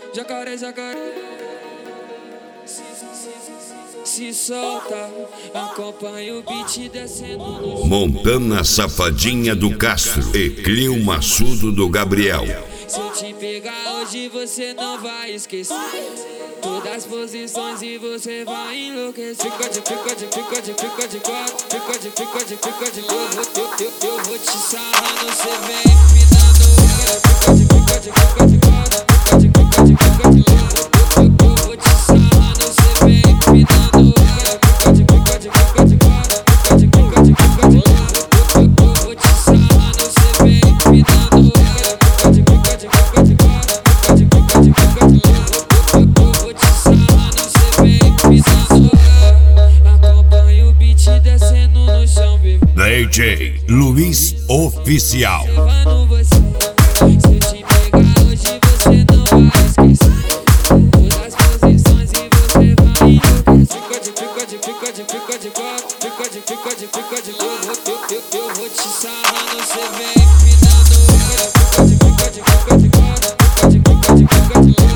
Jacaré, jacaré, se solta, acompanha o beat descendo no... Montana Safadinha do Castro e Clio Massudo do Gabriel. Se eu te pegar hoje você não vai esquecer todas as posições e você vai enlouquecer. Fica de quatro, fica de quatro. Eu vou te sarrando, cê vem empinando. Fica de quatro, fica de quatro. Eu vou te sarrando, cê vem empinando. Fica de quatro. Eu vou te sarrando, cê vem empinando. Acompanha o beat descendo no chão, bebê. DJ Luiz Oficial. Se eu te pegar hoje você não vai esquecer todas as posições e você vai enlouquecer. Fica de quatro. Eu vou te sarrando, cê vem empinando. Fica de quatro.